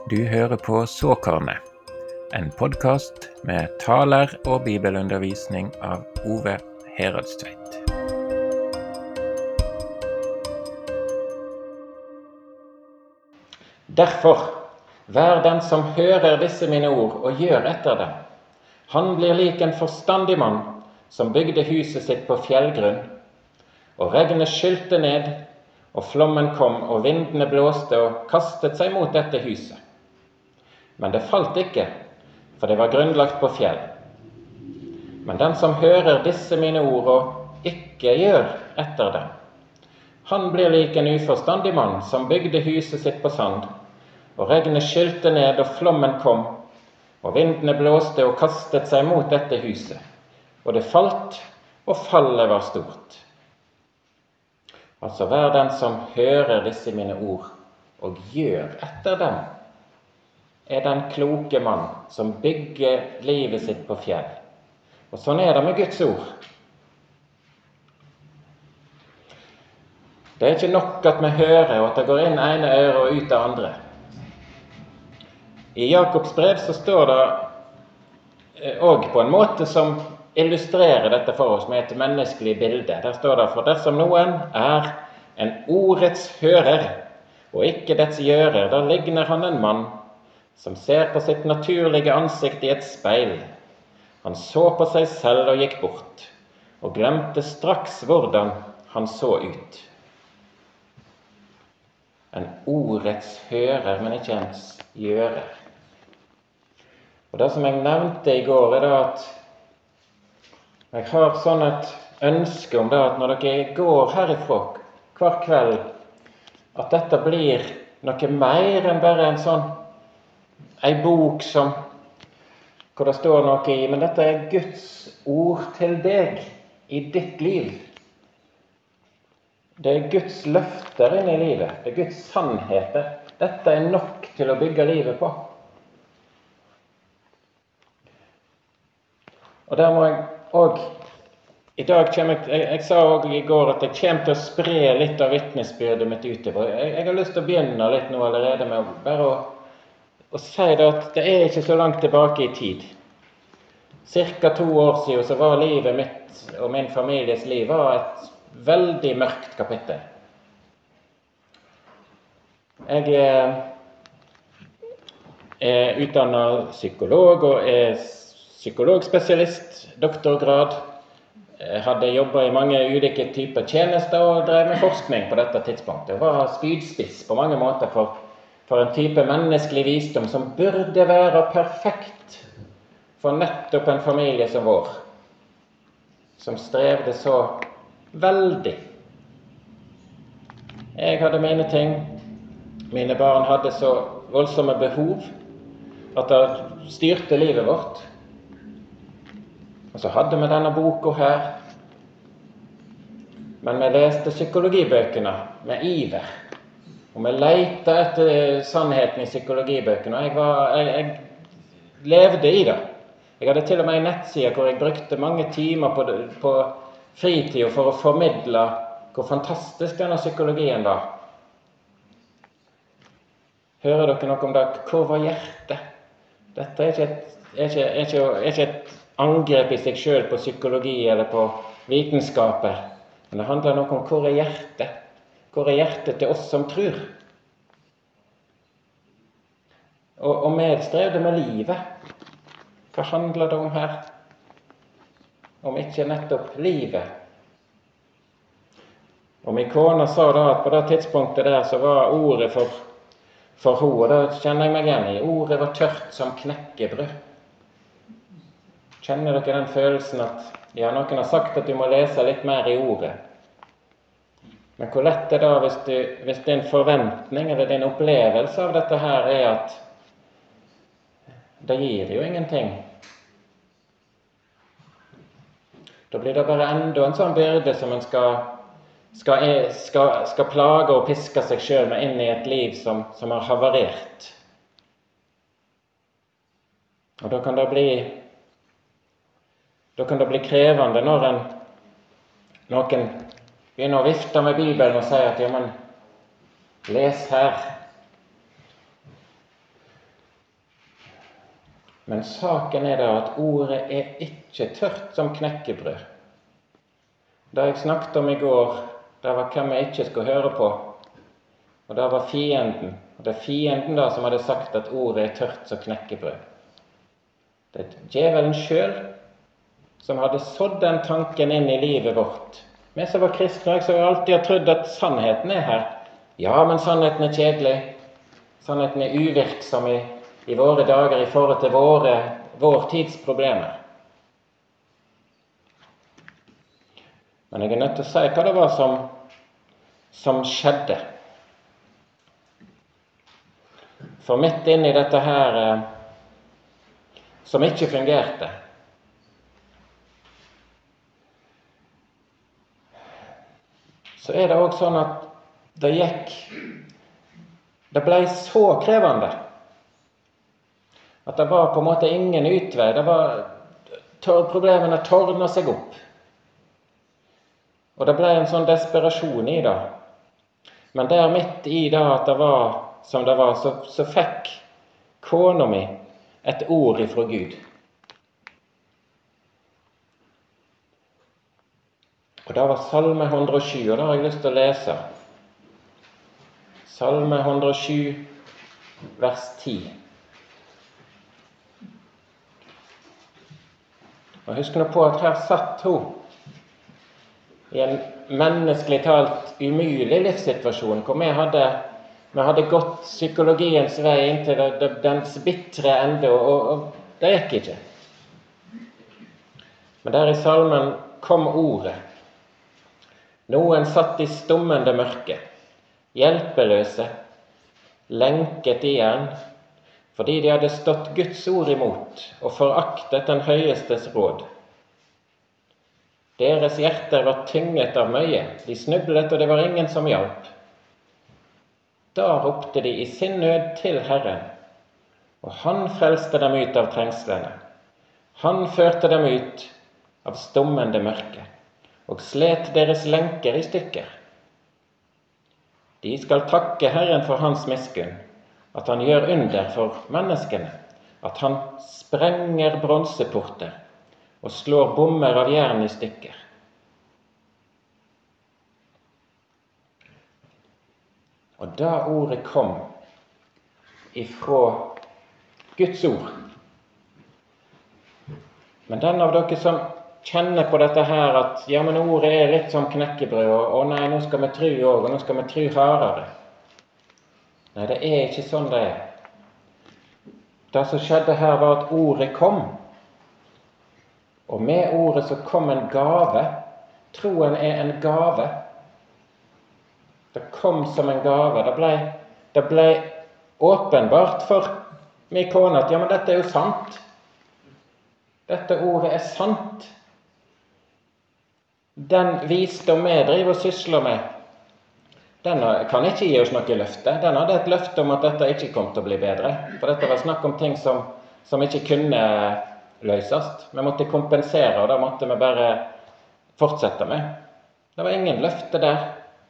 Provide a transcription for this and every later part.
Du hører på Såkornet, en podcast med taler og bibelundervisning av Ove Heradstveit. Derfor, vær den som hører disse mine ord og gjør etter dem. Han blir lik en forstandig mann som bygde huset sitt på fjellgrunn. Og regnet skylte ned, og flommen kom, og vindene blåste og kastet seg mot dette huset. Men det falt ikke, for det var grunnlagt på fjell. Men den som hører disse mine ord og ikke gjør etter dem, han blir lik en uforstandig mann som bygde huset sitt på sand. Og regnet skylte ned, og flommen kom, og vindene blåste og kastet seg mot dette huset. Og det falt, og fallet var stort. Altså, vær den som hører disse mine ord og gjør etter dem, er den kloke mann som bygger livet sitt på fjell. Og sånn er det med Guds ord. Det er ikke nok at vi hører, og at det går inn ene øre og ut det andre. I Jakobs brev så står det også på en måte som illustrerer dette for oss med et menneskelig bilde. Der står det: for dersom noen er en ordets hører, og ikke dets gjører, da ligner han en mann som ser på sitt naturlige ansikt i et speil. Han så på seg selv og gikk bort, og glemte straks hvordan han så ut. En ordets hører, men ikke en gjører. Og det som jeg nevnte i går, er da at jeg har sånn et ønske om det at når dere går herifra hver kveld, at dette blir noe mer enn bare en bok hvor det står noe i, men dette er Guds ord til deg i ditt liv. Det er Guds løfter inn i livet, det er Guds sannheter. Dette er nok til å bygge livet på. Og der må jeg også, i dag jeg sa også i går at jeg kommer til å spre litt av vitnesbyrdet mitt utover. Jeg har lyst til å begynne litt nå allerede med bare å si det at det er ikke så langt tilbake i tid. Cirka 2 år siden så var livet mitt og min families liv var et veldig mørkt kapittel. Jeg er utdannet psykolog og er psykologspesialist, doktorgrad. Jeg hadde jobbet i mange ulike typer tjenester og drev med forskning på dette tidspunktet. Jeg var spydspiss på mange måter for en type menneskelig visdom som burde være perfekt for nettopp en familie som vår, som strevde så veldig. Jeg hadde mine ting, mine barn hadde så voldsomme behov at det styrte livet vårt. Og så hadde vi denne boka her, men vi leste psykologibøkene med iver, og vi lette etter sannheten i psykologibøkene, og jeg levde i det. Jeg hadde til og med en nettside hvor jeg brukte mange timer på fritiden for å formidle hvor fantastisk denne psykologien var. Hører dere noe om det? Hvor var hjertet? Dette er ikke et angrep i seg selv på psykologi eller på vitenskaper, men det handler noe om hvor er hjertet? Hvor er hjertet til oss som tror? Og vi strevde med livet. Hva handler det om her? Om ikke nettopp livet. Og min kone sa da at på det tidspunktet der så var ordet for henne, og det kjenner jeg meg igjen i, ordet var tørt som knekkebrød. Kjenner dere den følelsen at noen har sagt at du må lese litt mer i ordet? Men hvor lett er det hvis din forventning eller din opplevelse av dette her er at det gir jo ingenting? Da blir det bare enda en sånn byrde som en skal plage og piske seg selv med inn i et liv som har havarert. Og da kan det bli krevende når noen begynner å vifte med Bibelen og sier at ja, men les her. Men saken er da at ordet er ikke tørt som knekkebrød. Da jeg snakket om i går, det var hvem jeg ikke skulle høre på, og det var fienden. Og det er fienden da som hadde sagt at ordet er tørt som knekkebrød. Det er djevelen selv som hadde sådd den tanken inn i livet vårt. Vi som var kristne, så har alltid har trodd at sannheten er her. Ja, men sannheten er kjedelig. Sannheten er uvirksom i våre dager i forhold til vår tids problemer. Men jeg er nødt til å si hva det var som skjedde. For midt inn i dette her som ikke fungerte, så er det også sånn at det ble så krevende at det var på en måte ingen utvei. Problemene tårnet seg opp. Og det ble en sånn desperasjon i det. Men der midt i det at det var som det var, så fikk kona mi et ord ifra Gud. Og det var Salme 107, og det har jeg lyst til å lese. Salme 107, vers 10. Og husk nå på at her satt hun i en menneskelig talt umulig livssituasjon, hvor vi hadde gått psykologiens vei inntil dens bitre ende, og det gikk ikke. Men der i salmen kom ordet. Noen satt i stummende mørke, hjelpeløse, lenket i jern, fordi de hadde stått Guds ord imot og foraktet den høyestes råd. Deres hjerter var tynget av møye, de snublet, og det var ingen som hjalp. Da ropte de i sin nød til Herren, og han frelste dem ut av trengslene. Han førte dem ut av stummende mørke, og slet deres lenker i stykker. De skal takke Herren for hans miskunn, at han gjør under for menneskene, at han sprenger bronseporter og slår bommer av jern i stykker. Og da ordet kom ifra Guds ord. Men den av dere som kjenner på dette her at ja, men ordet er litt som knekkebrød, og nei, nå skal vi tro også, og nå skal vi tro hardere. Nei, det er ikke sånn det er. Det som skjedde her var at ordet kom. Og med ordet så kom en gave. Troen er en gave. Det kom som en gave. Det ble åpenbart for min kone at ja, men dette er jo sant. Dette ordet er sant. Den visdom vi driver og sysler med, den kan ikke gi oss noe løfte. Den hadde et løfte om at dette ikke kom til å bli bedre. For dette var snakk om ting som ikke kunne løses. Vi måtte kompensere, og da måtte vi bare fortsette med. Det var ingen løfte der.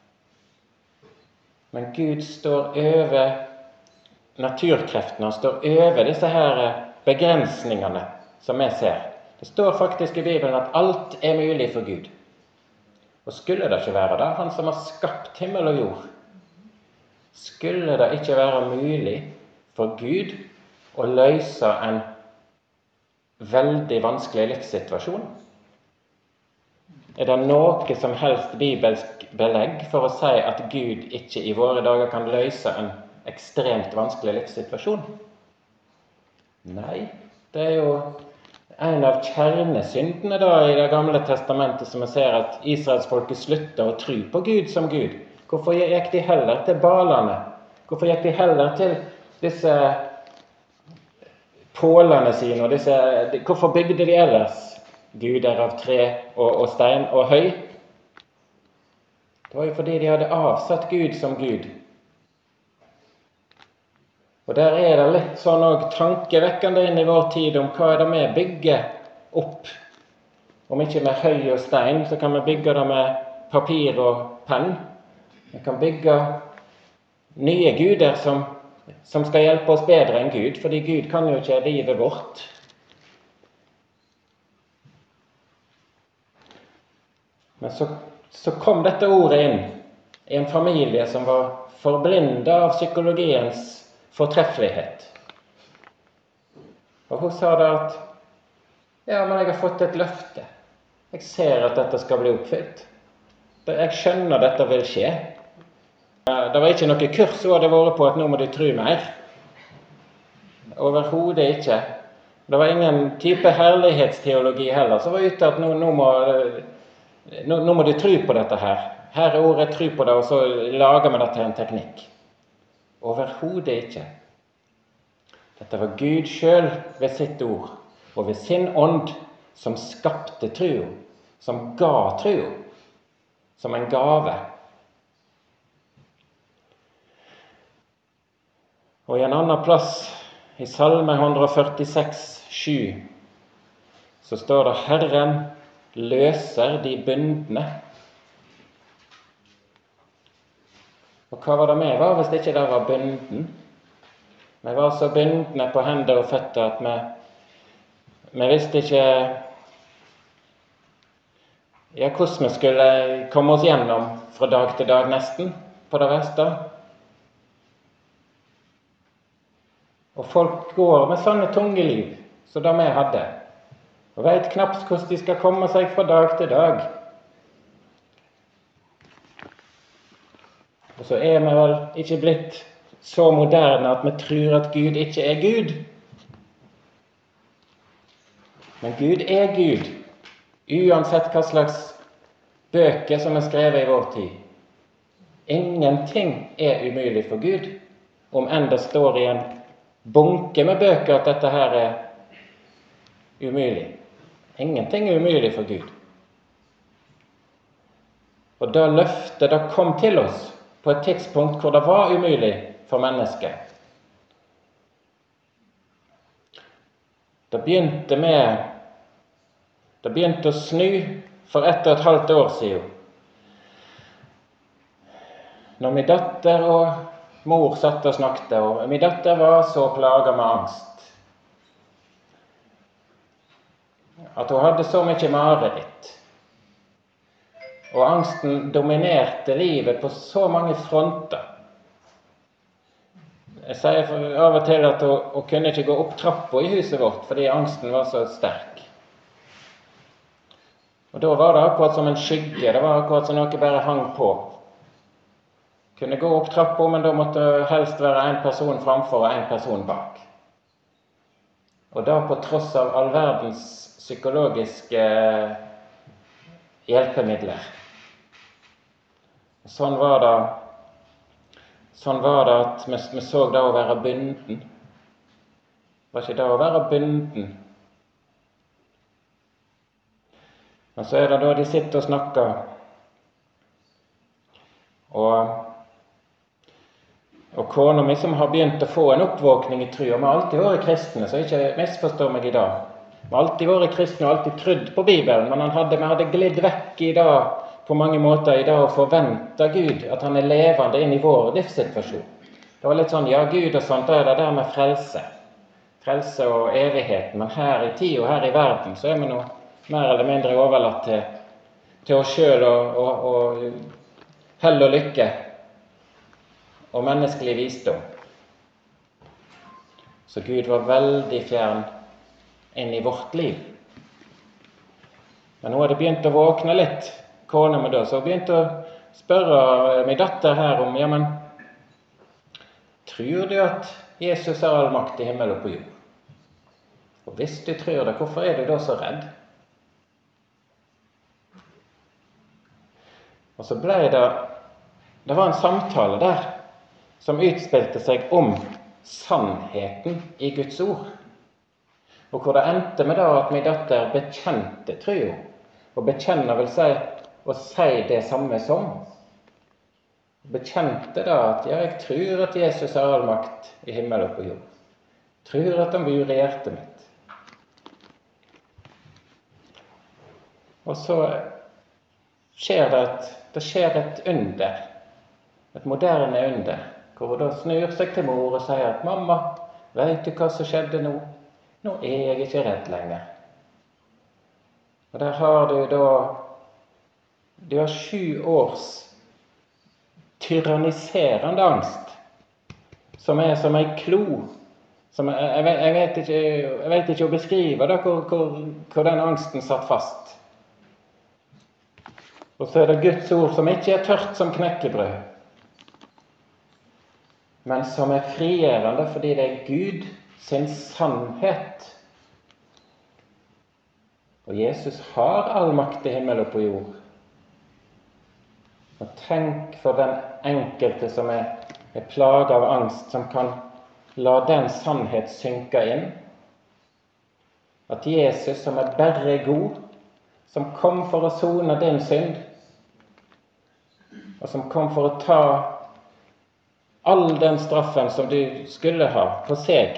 Men Gud står over naturkreftene, han står over disse her begrensningene som vi ser. Det står faktisk i Bibelen at alt er mulig for Gud. Og skulle det ikke være det, han som har skapt himmel og jord, skulle det ikke være mulig for Gud å løse en veldig vanskelig livssituasjon? Er det noe som helst bibelsk belegg for å si at Gud ikke i våre dager kan løse en ekstremt vanskelig livssituasjon? Nei, det er jo en av kjernesyndene da i det gamle testamentet som vi ser at Israelsfolket slutter å tro på Gud som Gud. Hvorfor gikk de heller til Balene? Hvorfor gikk de heller til disse pålene sine? Hvorfor bygde de ellers guder av tre og stein og høy? Det var jo fordi de hadde avsatt Gud som Gud. Og der er det litt sånn også tankevekkende inn i vår tid om hva er det vi bygger opp. Om ikke med høy og stein, så kan vi bygge det med papir og penn. Vi kan bygge nye guder som som skal hjelpe oss bedre enn Gud, fordi Gud kan jo ikke livet vårt. Men så kom dette ordet inn i en familie som var forblindet av psykologiens fortreffelighet. Og hun sa da at ja, men jeg har fått et løfte. Jeg ser at dette skal bli oppfylt. Jeg skjønner dette vil skje. Det var ikke noe kurs hun hadde vært på at nå må de tro mer. Overhodet ikke. Det var ingen type herlighetsteologi heller som var ute at nå må de tro på dette her. Her er ordet tro på det, og så lager vi det til en teknikk. Overhodet ikke. Dette var Gud selv ved sitt ord, og ved sin ånd, som skapte tro, som ga tro, som en gave. Og i en annen plass, i Salme 146:7, så står det: Herren løser de bundne. Og hva var det vi var hvis ikke det var bunden? Vi var så bundne på hender og føtter at vi visste ikke hvordan vi skulle komme oss gjennom fra dag til dag nesten, på det verste. Og folk går med sånne tunge liv, som det vi hadde, og vet knapt hvordan de skal komme seg fra dag til dag. Og så er vi vel ikke blitt så moderne at vi tror at Gud ikke er Gud. Men Gud er Gud, uansett hva slags bøker som er skrevet i vår tid. Ingenting er umulig for Gud, om enn det står i en bunke med bøker at dette her er umulig. Ingenting er umulig for Gud. Og da løftet det kom til oss på et tidspunkt hvor det var umulig for mennesket. Det begynte å snu for 1,5 år siden. Når min datter og mor satt og snakket, og min datter var så plaget med angst, at hun hadde så mye mareritt. Og angsten dominerte livet på så mange fronter. Jeg sier av og til at hun kunne ikke gå opp trappa i huset vårt, fordi angsten var så sterk. Og da var det akkurat som en skygge, det var akkurat som noe bare hang på. Kunne gå opp trappa, men da måtte helst være en person framfor og en person bak. Og da på tross av all verdens psykologiske hjelpemidler. Sånn var det at vi så det å være bunden. Var ikke det å være bunden? Men så er det da de sitter og snakker, og kona mi som har begynt å få en oppvåkning i tro, og vi har alltid vært kristne, så ikke misforstå meg i dag. Vi har alltid vært kristne og alltid trodd på Bibelen, men vi hadde glidd vekk i dag, på mange måter i dag, å forvente Gud, at han er levende inn i vår livssituasjon. Det var litt sånn, ja, Gud og sånt, da er det der med frelse og evighet, men her i tid og her i verden, så er vi nå mer eller mindre overlatt til oss selv og hell og lykke og menneskelig visdom. Så Gud var veldig fjern inn i vårt liv. Men nå har det begynt å våkne litt, kona mi da, så hun begynte å spørre min datter her om, ja, men tror du at Jesus har all makt i himmel og på jord? Og hvis du tror det, hvorfor er du da så redd? Og så ble det var en samtale der som utspilte seg om sannheten i Guds ord. Og hvor det endte med da at min datter bekjente tro. Og bekjenne vil si å si det samme som. Bekjente da at ja, jeg tror at Jesus har all makt i himmel og på jord. Tror at han bor i hjertet mitt. Og så skjer det et under, et moderne under, hvor hun da snur seg til mor og sier at «Mamma, vet du hva som skjedde nå? Nå er jeg ikke redd lenger.» Og der har du har 7 års tyranniserende angst, som er som en klo. Jeg vet ikke å beskrive da, hvor den angsten satt fast. Og så er det Guds ord som ikke er tørt som knekkebrød, men som er frigjørende fordi det er Gud sin sannhet. Og Jesus har all makt i himmel og på jord. Og tenk for den enkelte som er plaget av angst, som kan la den sannhet synke inn. At Jesus, som er bare god, som kom for å sone din synd, og som kom for å ta all den straffen som du skulle ha på seg,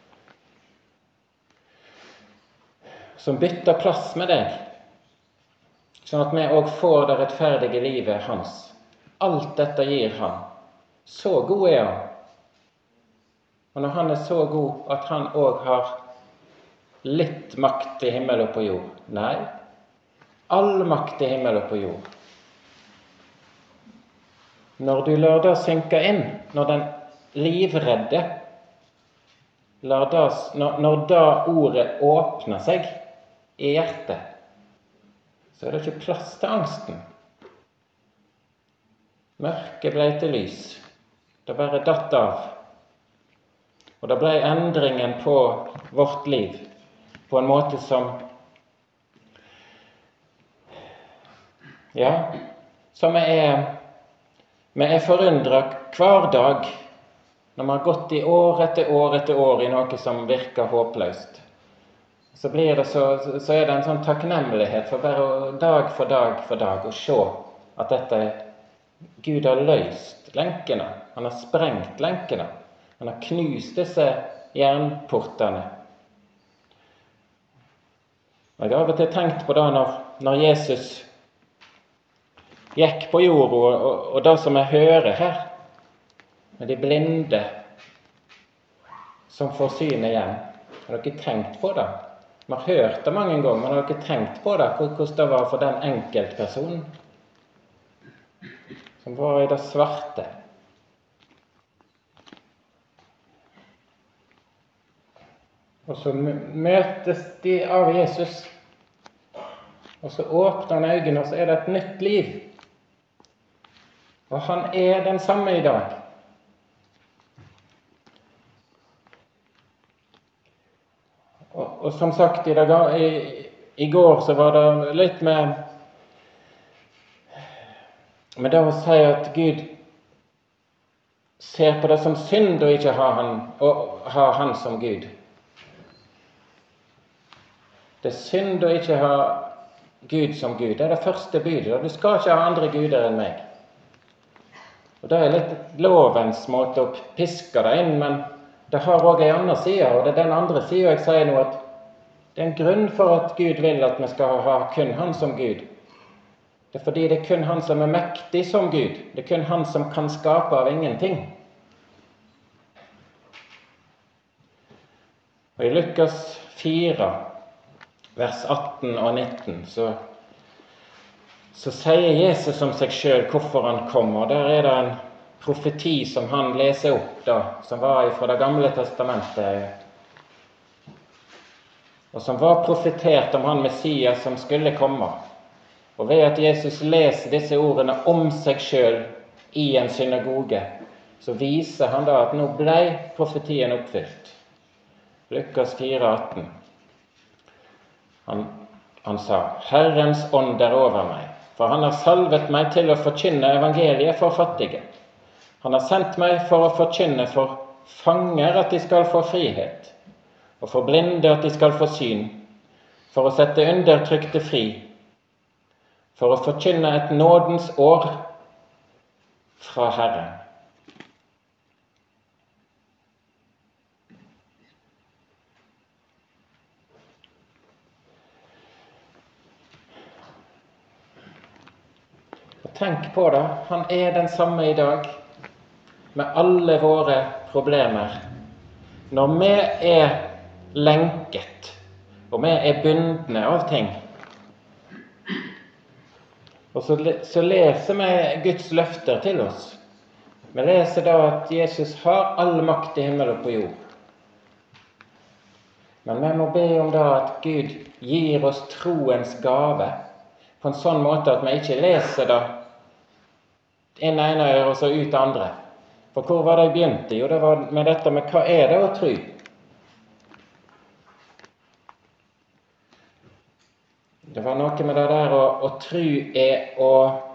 som bytter plass med deg, sånn at vi også får det rettferdige livet hans. Alt dette gir han. Så god er han. Og når han er så god at han også har litt makt i himmel og på jord. Nei, all makt i himmel og på jord. Når du lar det synke inn, når den livredde, når da ordet åpner seg i hjertet, så er det ikke plass til angsten. Mørket ble til lys. Det bare datt av. Og det ble endringen på vårt liv på en måte som vi er forundret hver dag når man har gått i år etter år etter år i noe som virker håpløst. Så er det en sånn takknemlighet for bare dag for dag å se at dette Gud har løst lenkene. Han har sprengt lenkene. Han har knust disse jernportene. Jeg har av og til tenkt på det når Jesus gikk på jorda, og det som jeg hører her, med de blinde som får synet igjen. Har dere tenkt på det? Vi har hørt det mange ganger, men har dere tenkt på det? Hvordan det var for den enkeltpersonen som var i det svarte? Og så møtes de av Jesus, og så åpner han øynene, og så er det et nytt liv. Og han er den samme i dag. Og som sagt, i går så var det litt med det å si at Gud ser på det som synd å ikke ha han som Gud. Det er synd å ikke ha Gud som Gud. Det er det første budet. Du skal ikke ha andre guder enn meg. Og det er litt lovens måte å piske det inn, men det har også en annen side, og det er den andre siden jeg sier nå, at det er en grunn for at Gud vil at vi skal ha kun han som Gud. Det er fordi det er kun han som er mektig som Gud. Det er kun han som kan skape av ingenting. Og i Lukas 4, vers 18 og 19, så sier Jesus om seg selv hvorfor han kom, og der er det en profeti som han leser opp da, som var fra det gamle testamentet, og som var profetert om han Messias som skulle komme. Og ved at Jesus leser disse ordene om seg selv i en synagoge, så viser han da at nå ble profetien oppfylt. Lukas 4, 18. Han sa, Herrens ånd er over meg, for han har salvet meg til å forkynne evangeliet for fattige. Han har sendt meg for å forkynne for fanger at de skal få frihet, og for blinde at de skal få syn, for å sette undertrykte fri, for å forkynne et nådens år fra Herren. Tenk på det, han er den samme i dag. med alle våre problemer, når vi er lenket, og vi er bundne av ting. Og så leser vi Guds løfter til oss. Vi leser da at Jesus har all makt i himmel og på jord. Men vi må be om da at Gud gir oss troens gave på en sånn måte at vi ikke leser da inn ene øret og så ut andre. For hvor var det jeg begynte? Jo, det var med dette med hva er det å tro? Det var noe med det der å tro er å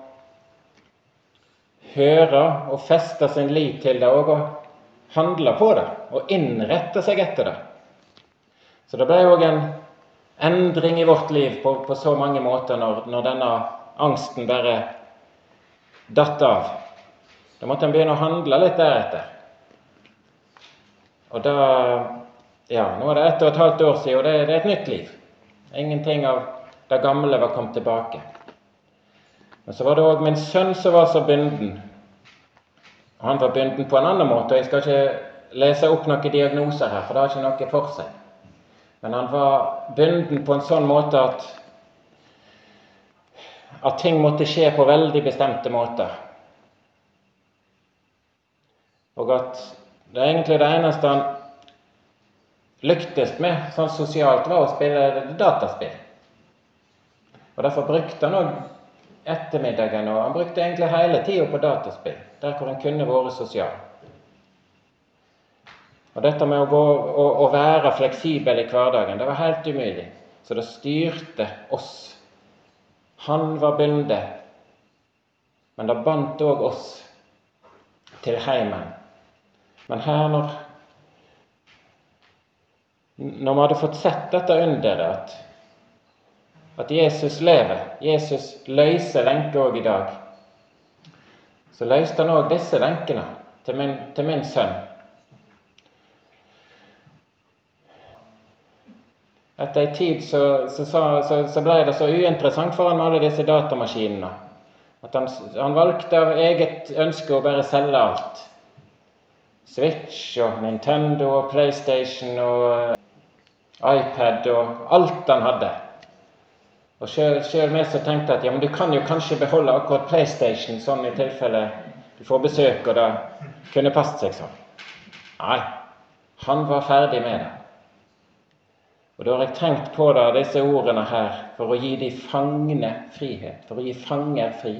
høre og feste sin lit til det og å handle på det og innrette seg etter det. Så det ble også en endring i vårt liv på så mange måter når denne angsten bare datt av. Da måtte en begynne å handle litt deretter. Og da, nå er det 1,5 år siden, og det er et nytt liv. Ingenting av det gamle var kommet tilbake. Men så var det også min sønn som var så bunden. Han var bunden på en annen måte, og jeg skal ikke lese opp noen diagnoser her, for det har ikke noe for seg. Men han var bunden på en sånn måte at ting måtte skje på veldig bestemte måter. Og at det egentlig det eneste han lyktes med sånn sosialt var å spille dataspill. Og derfor brukte han også ettermiddagen, og han brukte egentlig hele tiden på dataspill, der hvor han kunne være sosial. Og dette med å gå og være fleksibel i hverdagen, det var helt umulig. Så det styrte oss. Han var bundet, men det bandt også oss til heimen. Men her når vi hadde fått sett dette underet, at Jesus lever, Jesus løser lenker også i dag, så løste han også disse lenkene til min sønn. Etter en tid så ble det så uinteressant for han med alle disse datamaskinene, at han valgte av eget ønske å bare selge alt. Switch og Nintendo og PlayStation og iPad og alt han hadde. Og selv med så tenkte at men du kan jo kanskje beholde akkurat PlayStation sånn i tilfelle du får besøk og det kunne passe seg sånn. Nei, han var ferdig med det. Og da har jeg tenkt på det, disse ordene her, for å gi de fangne frihet, for å gi fanger fri.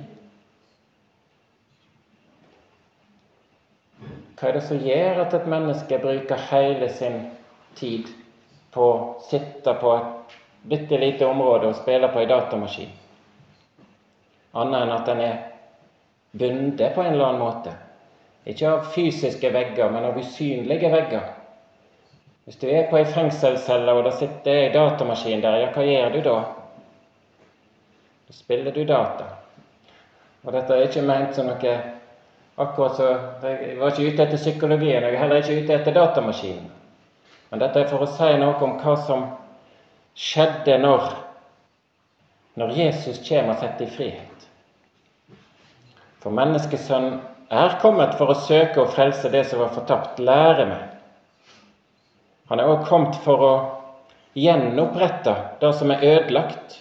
Hva er det som gjør at et menneske bruker hele sin tid på å sitte på et bitte lite område og spille på en datamaskin? Annet enn at den er bundet på en eller annen måte. Ikke av fysiske vegger, men av usynlige vegger. Hvis du er på en fengselscelle og det sitter en datamaskin der, hva gjør du da? Da spiller du data. Og dette er ikke ment som noe akkurat så, jeg var ikke ute etter psykologien, jeg er heller ikke ute etter datamaskinen. Men dette er for å si noe om hva som skjedde når Jesus kommer og setter i frihet. For menneskesønnen er kommet for å søke og frelse det som var fortapt, lære med. Han er også kommet for å gjenopprette det som er ødelagt.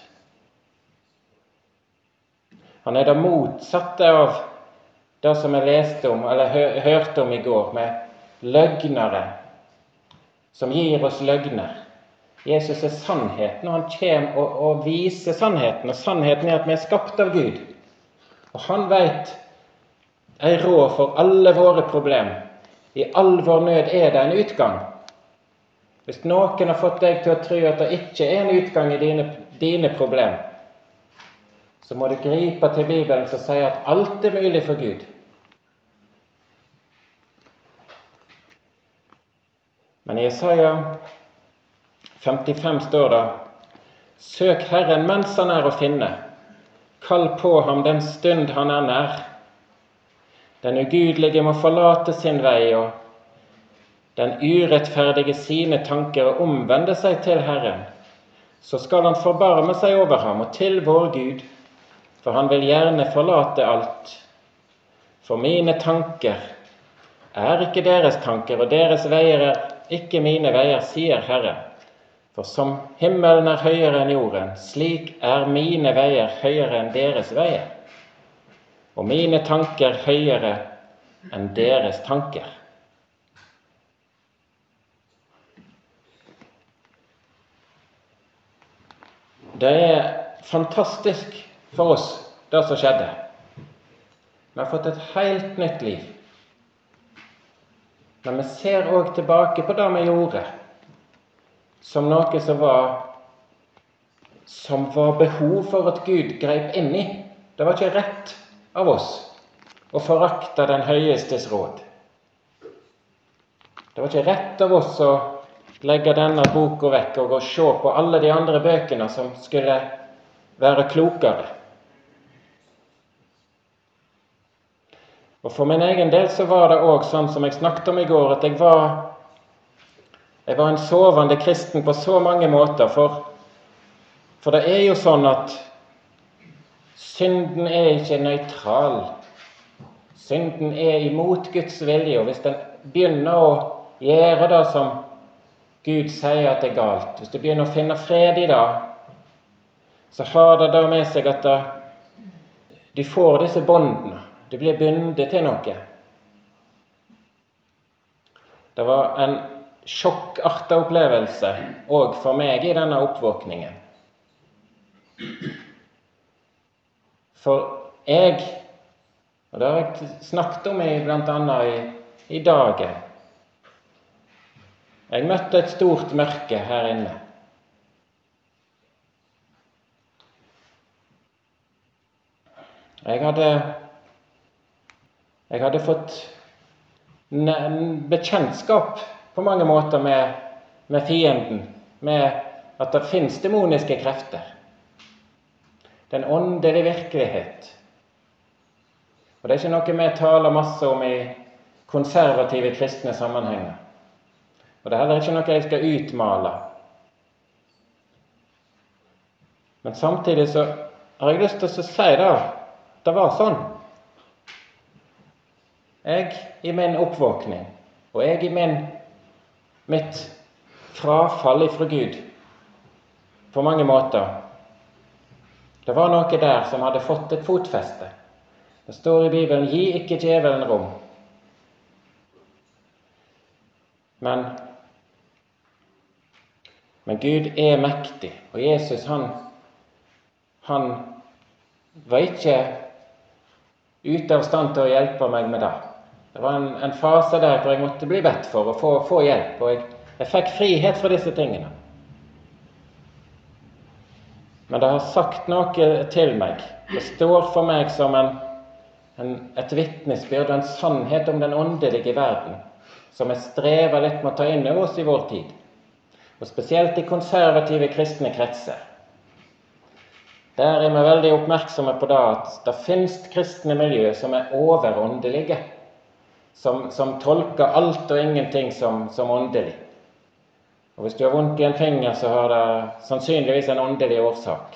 Han er det motsatte av det som jeg leste om, eller hørte om i går, med løgnere, som gir oss løgner. Jesus er sannheten, og han kommer og viser sannheten, og sannheten er at vi er skapt av Gud. Og han vet en råd for alle våre problemer. I all vår nød er det en utgang. Hvis noen har fått deg til å tro at det ikke er en utgang i dine problemer, så må du gripe til Bibelen som sier at alt er mulig for Gud. Men i Jesaja 55 står det: Søk Herren mens han er å finne, kall på ham den stund han er nær. Den ugudelige må forlate sin vei, og den urettferdige sine tanker, og omvende seg til Herren. Så skal han forbarme seg over ham og til vår Gud, for han vil gjerne forlate alt. For mine tanker er ikke deres tanker, og deres veier er ikke mine veier, sier Herren. For som himmelen er høyere enn jorden, slik er mine veier høyere enn deres veier, og mine tanker høyere enn deres tanker. Det er fantastisk for oss, det som skjedde. Vi har fått et helt nytt liv. Men vi ser også tilbake på det vi gjorde, som noe som var behov for at Gud grep inn i. Det var ikke rett av oss å forakte den høyestes råd. Det var ikke rett av oss å legge denne boka vekk og gå og se på alle de andre bøkene som skulle være klokere. Og for min egen del så var det også sånn som jeg snakket om i går, at jeg var en sovende kristen på så mange måter, for det er jo sånn at synden er ikke nøytral. Synden er imot Guds vilje, og hvis den begynner å gjøre det som Gud sier at det er galt, hvis du begynner å finne fred i det, så har det da med seg at du får disse båndene. Du blir bundet til noe. Det var en sjokkartet opplevelse også for meg i denne oppvåkningen. For jeg, og det har jeg snakket om blant annet i dagen, jeg møtte et stort mørke her inne. Jeg hadde fått bekjentskap på mange måter med fienden, med at det finnes demoniske krefter. Den åndelige virkelighet. Og det er ikke noe vi taler masse om i konservative kristne sammenhenger. Og det er heller ikke noe jeg skal utmale. Men samtidig så har jeg lyst til å si det var sånn. Jeg i min oppvåkning, og jeg i mitt frafall ifra Gud, på mange måter, det var noe der som hadde fått et fotfeste. Det står i Bibelen, gi ikke djevelen rom. Men Gud er mektig, og Jesus han var ikke ute av stand til å hjelpe meg med det. Det var en fase der hvor jeg måtte bli bedt for å få hjelp, og jeg fikk frihet fra disse tingene. Men det har sagt noe til meg. Det står for meg som et vitnesbyrd og en sannhet om den åndelige verden, som jeg strever litt med å ta inn over oss i vår tid, og spesielt i konservative kristne kretser. Der er vi veldig oppmerksomme på det at det finnes kristne miljø som er overåndelige, som tolker alt og ingenting som åndelig. Og hvis du har vondt i en finger, så har det sannsynligvis en åndelig årsak.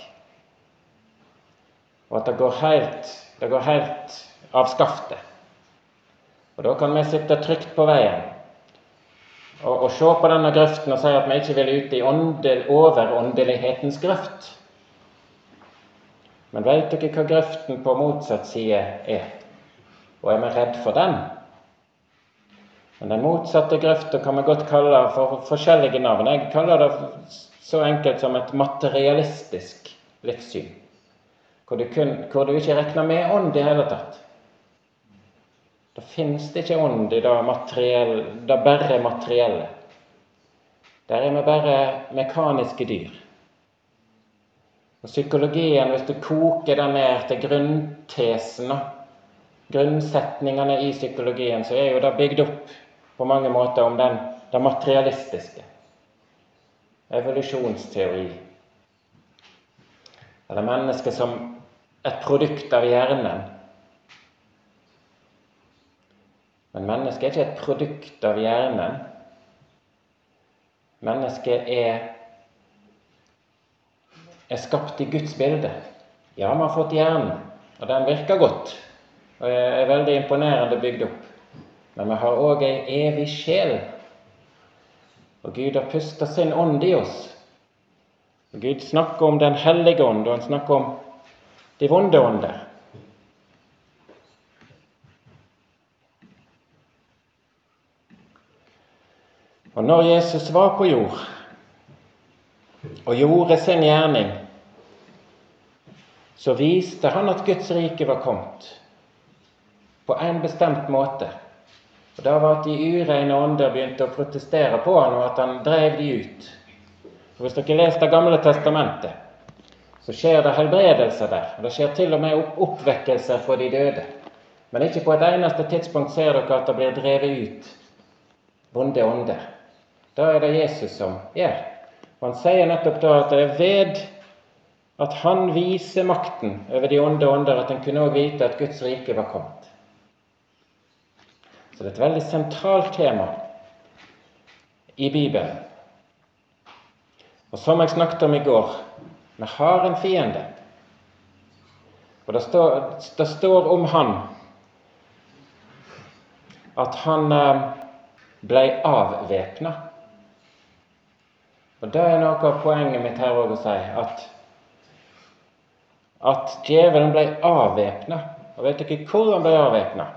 Og at det går helt av skaftet. Og da kan vi sitte trygt på veien og se på denne grøften og si at vi ikke vil ut i overåndelighetens grøft. Men vet dere hva grøften på motsatt side er? Og er vi redd for den? Men den motsatte grøften kan vi godt kalle for forskjellige navn. Jeg kaller det så enkelt som et materialistisk livssyn, hvor du ikke regner med ånd i hele tatt. Da finnes det ikke ånd i det bare materielle. Der er vi bare mekaniske dyr. Og psykologien, hvis du koker den ned til grunntesene, grunnsetningene i psykologien, så er jo det bygd opp på mange måter om det materialistiske. Evolusjonsteori. Eller mennesket som et produkt av hjernen. Men mennesket er ikke et produkt av hjernen. Mennesket er skapt i Guds bilde. Ja, vi har fått hjernen, og den virker godt, og er veldig imponerende bygd opp. men vi har også en evig sjel. Og Gud har pustet sin ånd i oss. Og Gud snakker om den hellige ånd, og han snakker om de vonde ånder. Og når Jesus var på jord og gjorde sin gjerning, så viste han at Guds rike var kommet på en bestemt måte. Og det var at de ureine ånder begynte å protestere på han, og at han drev de ut. Og hvis dere leser Det gamle testamentet, så skjer det helbredelser der. Og det skjer til og med oppvekkelser fra de døde. Men ikke på et eneste tidspunkt ser dere at det blir drevet ut vonde ånder. Da er det Jesus som gjør. Og han sier nettopp da at det er ved at han viser makten over de onde ånder, at han kunne også vite at Guds rike var kommet. Så det er et veldig sentralt tema i Bibelen. Og som jeg snakket om i går, vi har en fiende. Og det står om han at han ble avvæpnet. Og det er noe av poenget mitt her også å si, at djevelen ble avvæpnet. Og vet dere hvor han ble avvæpnet?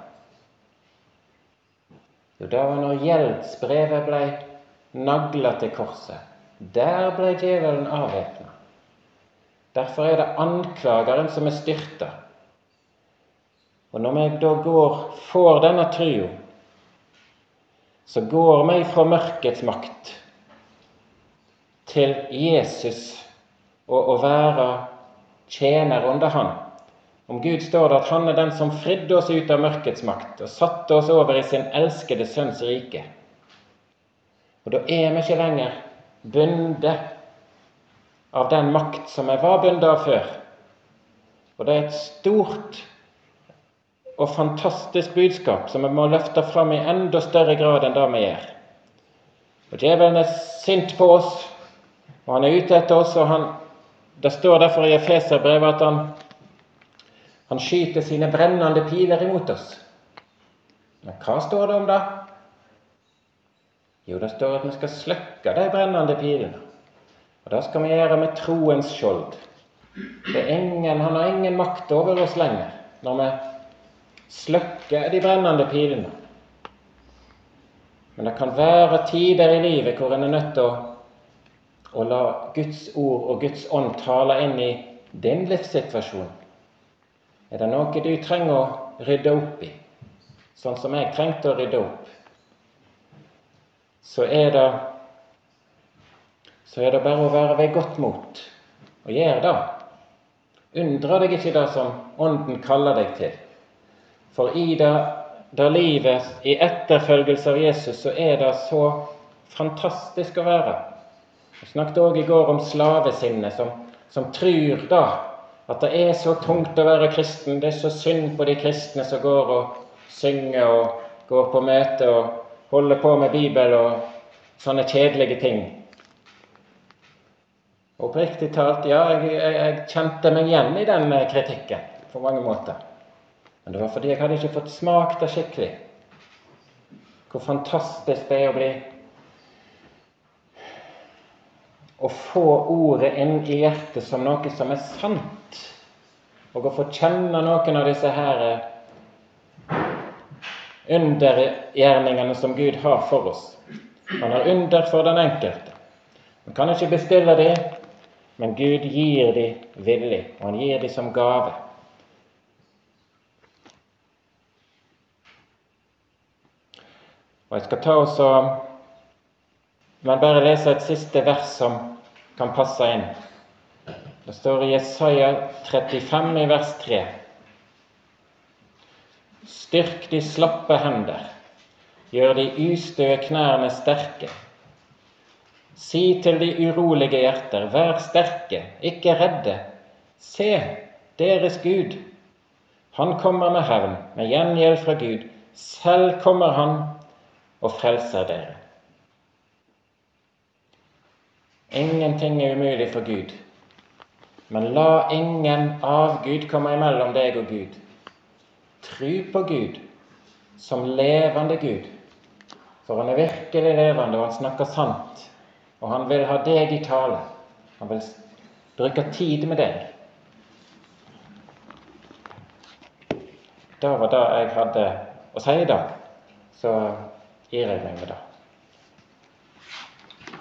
Jo, det var når gjeldsbrevet ble naglet til korset. Der ble djevelen avvæpnet. Derfor er det anklageren som er styrtet. Og når vi da får denne tro, så går vi fra mørkets makt til Jesus og å være tjener under han. Om Gud står det at han er den som fridde oss ut av mørkets makt og satte oss over i sin elskede sønns rike. Og da er vi ikke lenger bundet av den makt som vi var bundet av før. Og det er et stort og fantastisk budskap som vi må løfte fram i enda større grad enn det vi gjør. Og djevelen er sint på oss, og han er ute etter oss, og det står derfor i Efeserbrevet at han skyter sine brennende piler imot oss. Men hva står det om det? Jo, det står at vi skal slukke de brennende pilene. Og det skal vi gjøre med troens skjold. Han har ingen makt over oss lenger når vi slukker de brennende pilene. Men det kan være tider i livet hvor en er nødt til å la Guds ord og Guds ånd tale inn i din livssituasjon. Er det noe du trenger å rydde opp i, sånn som jeg trengte å rydde opp, så er det bare å være ved godt mot og gjøre det. Undre deg ikke det som ånden kaller deg til. For i det livet, i etterfølgelse av Jesus, så er det så fantastisk å være. Jeg snakket også i går om slavesinnet som tror da at det er så tungt å være kristen. Det er så synd på de kristne som går og synger og går på møte og holder på med Bibel og sånne kjedelige ting. Og oppriktig talt, ja, jeg kjente meg igjen i den kritikken på mange måter. Men det var fordi jeg hadde ikke fått smakt det skikkelig. Hvor fantastisk det er å få ordet inn i hjertet som noe som er sant, og å få kjenne noen av disse her undergjerningene som Gud har for oss. Han har under for den enkelte. Man kan ikke bestille det, men Gud gir de villig, og han gir de som gave. Og jeg skal ta men bare lese et siste vers som kan passe inn. Det står i Jesaja 35 i vers 3. Styrk de slappe hender, gjør de ustøe knærne sterke. Si til de urolige hjerter, vær sterke, ikke redde. Se, deres Gud. Han kommer med hevn, med gjengjeld fra Gud. Selv kommer han og frelser dere. Ingenting er umulig for Gud, men la ingen avgud komme imellom deg og Gud. Tro på Gud, som levende Gud. For han er virkelig levende, og han snakker sant. Og han vil ha deg i tale. Han vil bruke tid med deg. Det var det jeg hadde å si i dag. Så gir jeg meg med det.